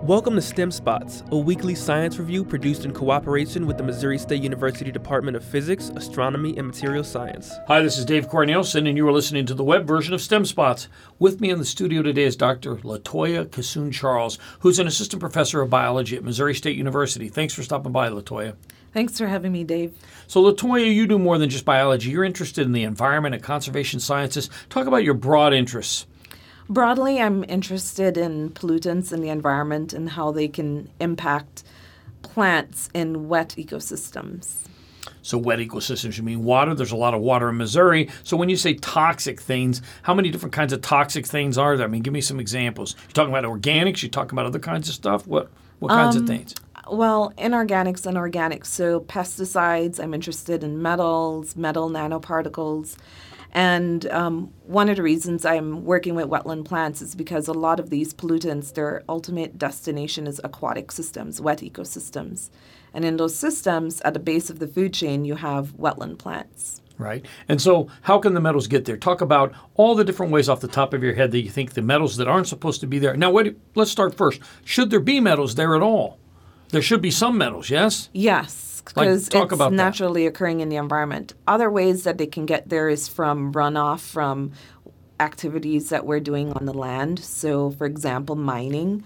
Welcome to STEM Spots, a weekly science review produced in cooperation with the Missouri State University Department of Physics, Astronomy, and Material Science. Hi, this is Dave Cornelison, and you are listening to the web version of STEM Spots. With me in the studio today is Dr. Latoya Kissoon-Charles, who's an assistant professor of biology at Missouri State University. Thanks for stopping by, Latoya. Thanks for having me, Dave. So, Latoya, you do more than just biology. You're interested in the environment and conservation sciences. Talk about your broad interests. Broadly, I'm interested in pollutants in the environment and how they can impact plants in wet ecosystems. So wet ecosystems, you mean water? There's a lot of water in Missouri. So when you say toxic things, how many different kinds of toxic things are there? I mean, give me some examples. You're talking about organics? You're talking about other kinds of stuff? What kinds of things? Well, inorganics and organics. So pesticides, I'm interested in metals, metal nanoparticles. And one of the reasons I'm working with wetland plants is because a lot of these pollutants, their ultimate destination is aquatic systems, wet ecosystems. And in those systems, at the base of the food chain, you have wetland plants. Right. And so how can the metals get there? Talk about all the different ways off the top of your head that you think the metals that aren't supposed to be there. Now, let's start first. Should there be metals there at all? There should be some metals, yes? Yes, because it's naturally occurring in the environment. Other ways that they can get there is from runoff from activities that we're doing on the land. So, for example, mining.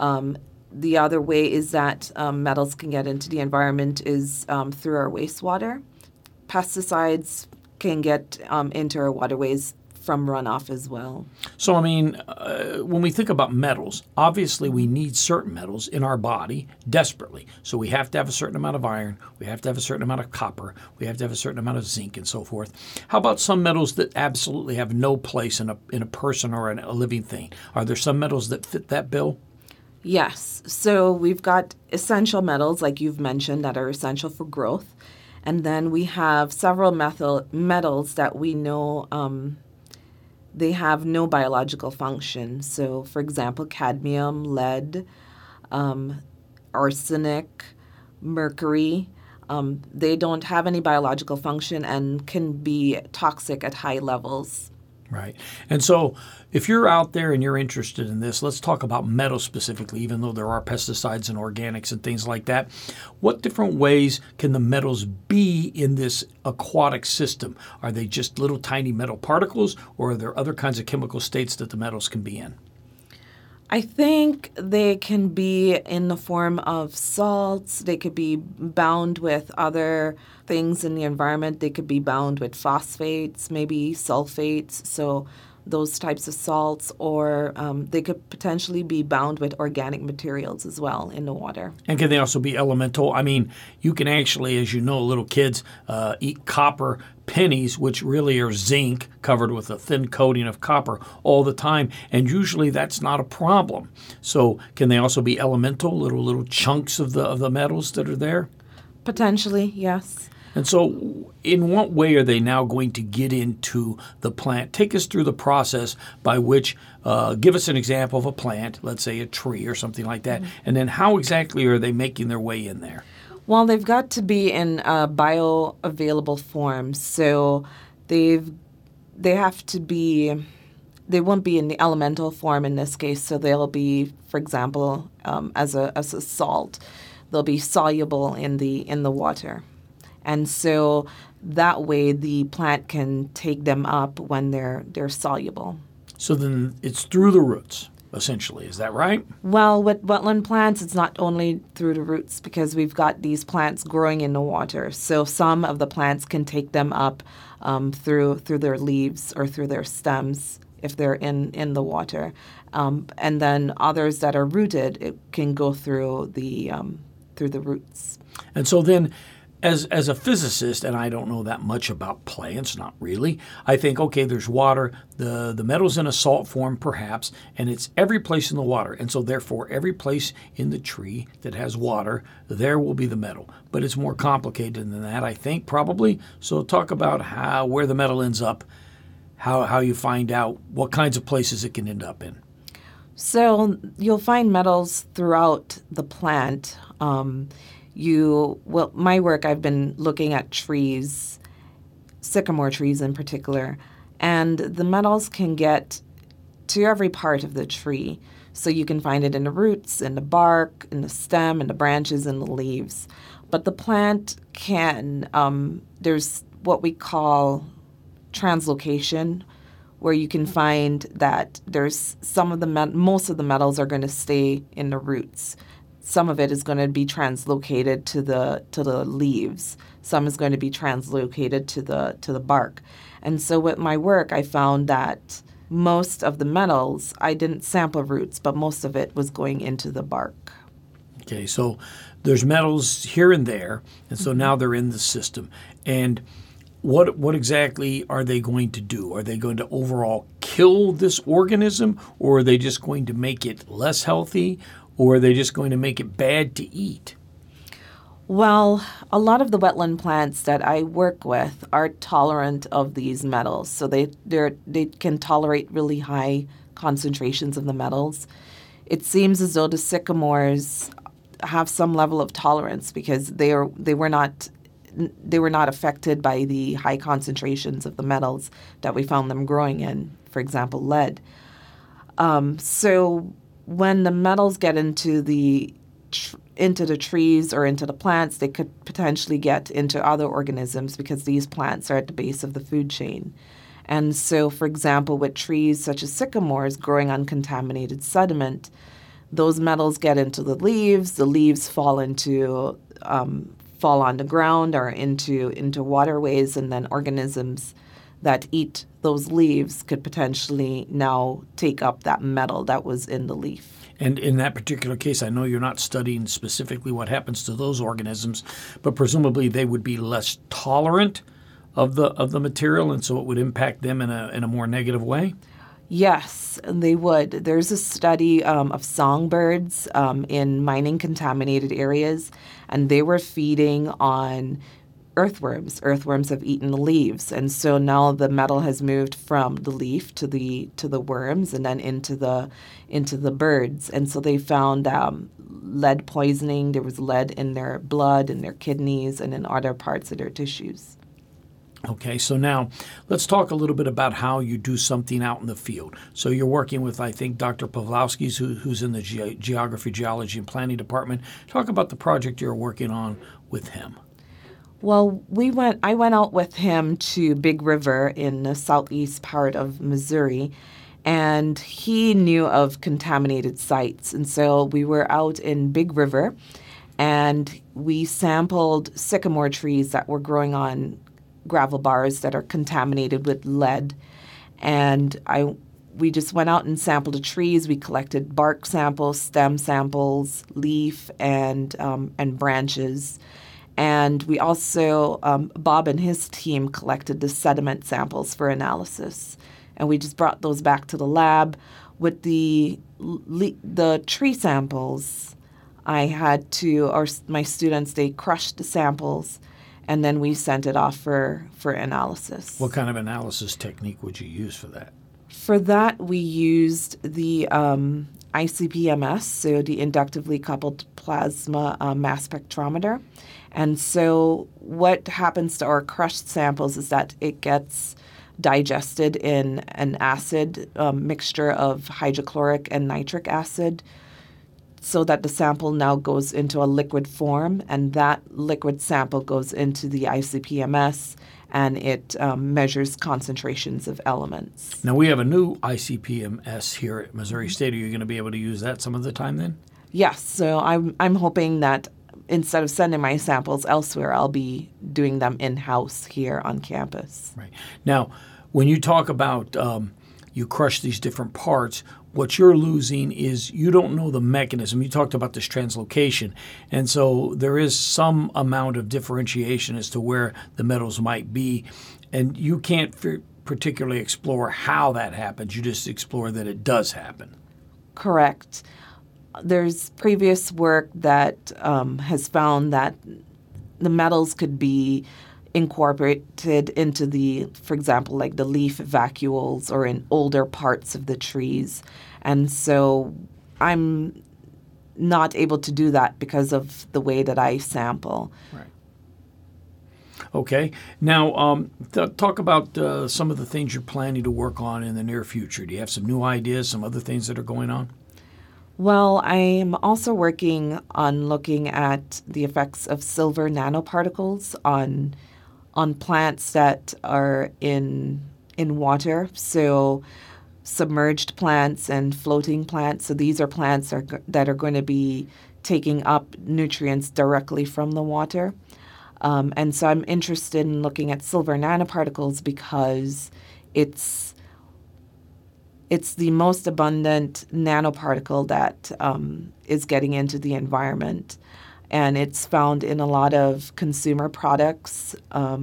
The other way is that metals can get into the environment is through our wastewater. Pesticides can get into our waterways from runoff as well. So, I mean, when we think about metals, obviously we need certain metals in our body desperately. So we have to have a certain amount of iron, we have to have a certain amount of copper, we have to have a certain amount of zinc and so forth. How about some metals that absolutely have no place in a person or in a living thing? Are there some metals that fit that bill? Yes. So we've got essential metals, like you've mentioned, that are essential for growth. And then we have several metals that we know they have no biological function. So, for example, cadmium, lead, arsenic, mercury, they don't have any biological function and can be toxic at high levels. Right. And so if you're out there and you're interested in this, let's talk about metals specifically, even though there are pesticides and organics and things like that. What different ways can the metals be in this aquatic system? Are they just little tiny metal particles, or are there other kinds of chemical states that the metals can be in? I think they can be in the form of salts. They could be bound with other things in the environment. They could be bound with phosphates, maybe sulfates, so those types of salts, or they could potentially be bound with organic materials as well in the water. And can they also be elemental? I mean, you can actually, as you know, little kids eat copper pennies, which really are zinc covered with a thin coating of copper all the time, and usually that's not a problem. So can they also be elemental, little chunks of the metals that are there? Potentially, yes. And so in what way are they now going to get into the plant? Take us through the process by which, give us an example of a plant, let's say a tree or something like that, and then how exactly are they making their way in there? Well, they've got to be in bioavailable form, so they have to be. They won't be in the elemental form in this case, so they'll be, for example, as a salt. They'll be soluble in the water, and so that way the plant can take them up when they're soluble. So then it's through the roots, essentially. Is that right? Well, with wetland plants, it's not only through the roots because we've got these plants growing in the water. So some of the plants can take them up through their leaves or through their stems if they're in the water. And then others that are rooted, it can go through the roots. And so then, as a physicist, and I don't know that much about plants, not really, I think, okay, there's water, the metal's in a salt form perhaps, and it's every place in the water. And so therefore, every place in the tree that has water, there will be the metal. But it's more complicated than that, I think, probably. So talk about where the metal ends up, how you find out what kinds of places it can end up in. So you'll find metals throughout the plant. My work, I've been looking at trees, sycamore trees in particular, and the metals can get to every part of the tree. So you can find it in the roots, in the bark, in the stem, in the branches, and the leaves. But the plant can, there's what we call translocation, where you can find that there's most of the metals are going to stay in the roots. Some of it is going to be translocated to the leaves. Some is going to be translocated to the bark. And so with my work, I found that most of the metals, I didn't sample roots, but most of it was going into the bark. Okay, so there's metals here and there, and so now they're in the system. And what exactly are they going to do? Are they going to overall kill this organism, or are they just going to make it less healthy, or are they just going to make it bad to eat? Well, a lot of the wetland plants that I work with are tolerant of these metals. So they can tolerate really high concentrations of the metals. It seems as though the sycamores have some level of tolerance because they were not affected by the high concentrations of the metals that we found them growing in, for example, lead. So when the metals get into the trees or into the plants, they could potentially get into other organisms because these plants are at the base of the food chain. And so, for example, with trees such as sycamores growing on contaminated sediment, those metals get into the leaves fall on the ground or into waterways, and then organisms that eat those leaves could potentially now take up that metal that was in the leaf. And in that particular case, I know you're not studying specifically what happens to those organisms, but presumably they would be less tolerant of the material, and so it would impact them in a more negative way? Yes, they would. There's a study of songbirds in mining contaminated areas, and they were feeding on earthworms. Earthworms have eaten the leaves, and so now the metal has moved from the leaf to the worms, and then into the birds. And so they found lead poisoning. There was lead in their blood, in their kidneys, and in other parts of their tissues. Okay, so now let's talk a little bit about how you do something out in the field. So you're working with, I think, Dr. Pawlowski, who's in the Geography, Geology, and Planning Department. Talk about the project you're working on with him. Well, I went out with him to Big River in the southeast part of Missouri, and he knew of contaminated sites. And so we were out in Big River, and we sampled sycamore trees that were growing on gravel bars that are contaminated with lead. And we just went out and sampled the trees. We collected bark samples, stem samples, leaf, and branches. And we also, Bob and his team collected the sediment samples for analysis. And we just brought those back to the lab. With the tree samples, my students, they crushed the samples, and then we sent it off for analysis. What kind of analysis technique would you use for that? For that, we used the ICP-MS, so the inductively coupled plasma mass spectrometer. And so what happens to our crushed samples is that it gets digested in an acid mixture of hydrochloric and nitric acid, so that the sample now goes into a liquid form, and that liquid sample goes into the ICP-MS, and it measures concentrations of elements. Now, we have a new ICP-MS here at Missouri State. Are you going to be able to use that some of the time then? Yes. So I'm hoping that instead of sending my samples elsewhere, I'll be doing them in-house here on campus. Right. Now, when you talk about you crush these different parts, what you're losing is you don't know the mechanism. You talked about this translocation, and so there is some amount of differentiation as to where the metals might be, and you can't particularly explore how that happens. You just explore that it does happen. Correct. There's previous work that has found that the metals could be incorporated into for example, like the leaf vacuoles or in older parts of the trees. And so I'm not able to do that because of the way that I sample. Right. Okay. Now, talk about some of the things you're planning to work on in the near future. Do you have some new ideas, some other things that are going on? Well, I'm also working on looking at the effects of silver nanoparticles on plants that are in water. So submerged plants and floating plants. So these are plants that are going to be taking up nutrients directly from the water. And so I'm interested in looking at silver nanoparticles because it's the most abundant nanoparticle that is getting into the environment. And it's found in a lot of consumer products.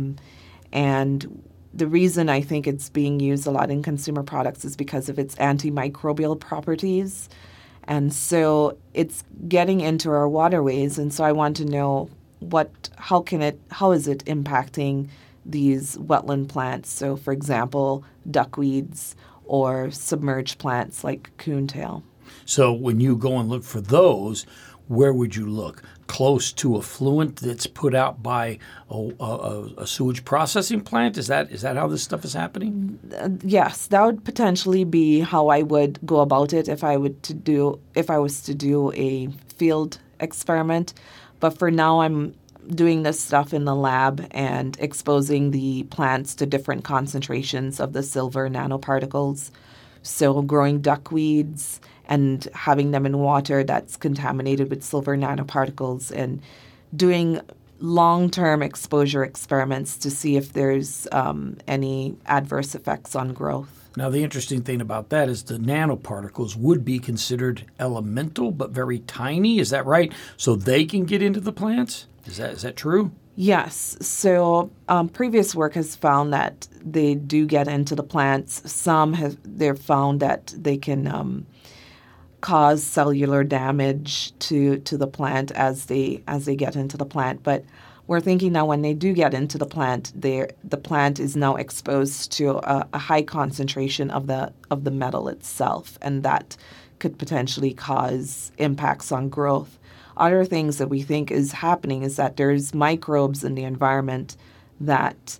And the reason I think it's being used a lot in consumer products is because of its antimicrobial properties. And so it's getting into our waterways. And so I want to know how is it impacting these wetland plants? So, for example, duckweeds or submerged plants like coontail. So when you go and look for those, where would you look? Close to effluent that's put out by a sewage processing plant? Is that how this stuff is happening? Yes, that would potentially be how I would go about it if I was to do a field experiment. But for now, I'm doing this stuff in the lab and exposing the plants to different concentrations of the silver nanoparticles. So growing duckweeds and having them in water that's contaminated with silver nanoparticles and doing long-term exposure experiments to see if there's any adverse effects on growth. Now, the interesting thing about that is the nanoparticles would be considered elemental but very tiny. Is that right? So they can get into the plants? Is that true? Yes. So previous work has found that they do get into the plants. They've found that they can cause cellular damage to the plant as they get into the plant. But we're thinking now when they do get into the plant, the plant is now exposed to a high concentration of the metal itself, and that could potentially cause impacts on growth. Other things that we think is happening is that there's microbes in the environment that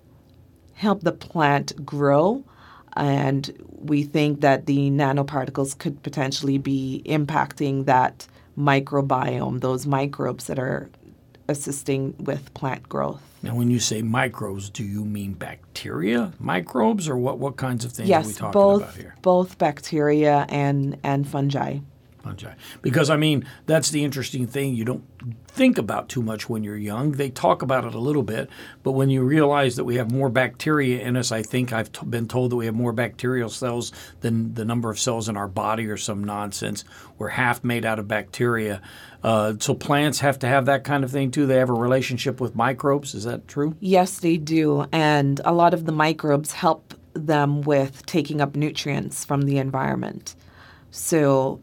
help the plant grow, and we think that the nanoparticles could potentially be impacting that microbiome, those microbes that are assisting with plant growth. Now, when you say microbes, do you mean bacteria, microbes, or what kinds of things are we talking about here? Yes, both bacteria and fungi. Fungi. Because, I mean, that's the interesting thing. You don't think about too much when you're young. They talk about it a little bit, but when you realize that we have more bacteria in us, I think I've been told that we have more bacterial cells than the number of cells in our body or some nonsense. We're half made out of bacteria. So plants have to have that kind of thing too. They have a relationship with microbes. Is that true? Yes, they do. And a lot of the microbes help them with taking up nutrients from the environment. So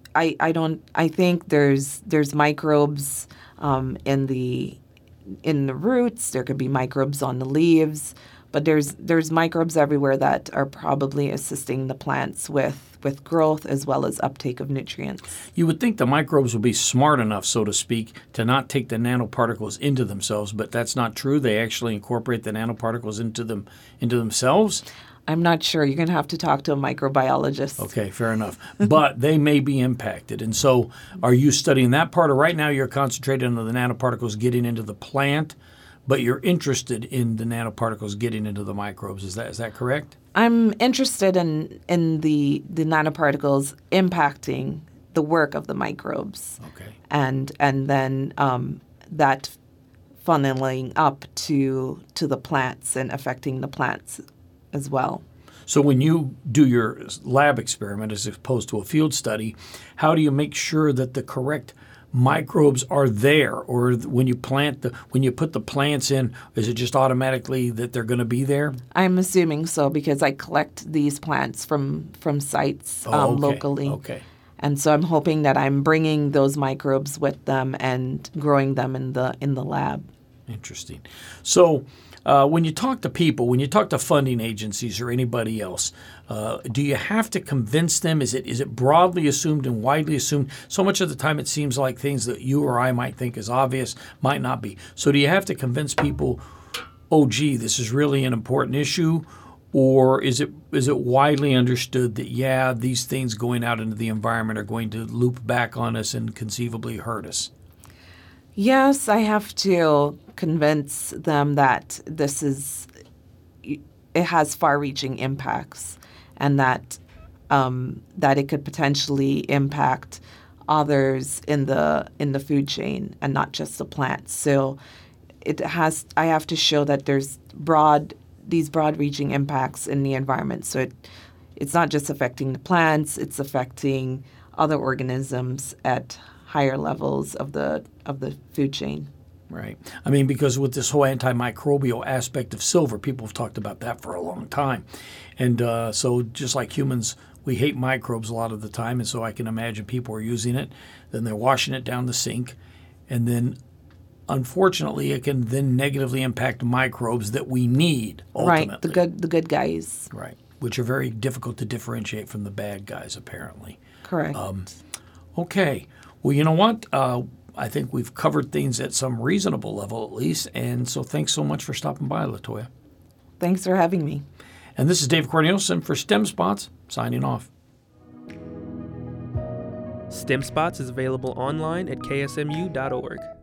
I think there's microbes in the roots. There could be microbes on the leaves, but there's microbes everywhere that are probably assisting the plants with growth as well as uptake of nutrients. You would think the microbes would be smart enough, so to speak, to not take the nanoparticles into themselves, but that's not true. They actually incorporate the nanoparticles into themselves. I'm not sure. You're going to have to talk to a microbiologist. Okay, fair enough. But they may be impacted. And so are you studying that part? Or right now you're concentrated on the nanoparticles getting into the plant, but you're interested in the nanoparticles getting into the microbes. Is that correct? I'm interested in the nanoparticles impacting the work of the microbes. Okay. And then that funneling up to the plants and affecting the plants as well. So when you do your lab experiment as opposed to a field study, how do you make sure that the correct microbes are there? Or when you put the plants in, is it just automatically that they're going to be there? I'm assuming so because I collect these plants from sites locally. Okay. And so I'm hoping that I'm bringing those microbes with them and growing them in the lab. Interesting. So when you talk to people, when you talk to funding agencies or anybody else, do you have to convince them? Is it broadly assumed and widely assumed? So much of the time it seems like things that you or I might think is obvious might not be. So do you have to convince people oh, gee, this is really an important issue? Or is it widely understood that, yeah, these things going out into the environment are going to loop back on us and conceivably hurt us? Yes, I have to convince them that it has far-reaching impacts, and that it could potentially impact others in the food chain and not just the plants. So I have to show that there's these broad-reaching impacts in the environment. So it's not just affecting the plants; it's affecting other organisms at higher levels of the food chain. Right. I mean, because with this whole antimicrobial aspect of silver, people have talked about that for a long time. And so just like humans, we hate microbes a lot of the time. And so I can imagine people are using it, then they're washing it down the sink. And then, unfortunately, it can then negatively impact microbes that we need, ultimately. Right, the good guys. Right, which are very difficult to differentiate from the bad guys, apparently. Correct. Okay. Well, you know what? I think we've covered things at some reasonable level, at least. And so thanks so much for stopping by, Latoya. Thanks for having me. And this is Dave Cornelison for STEM Spots, signing off. STEM Spots is available online at ksmu.org.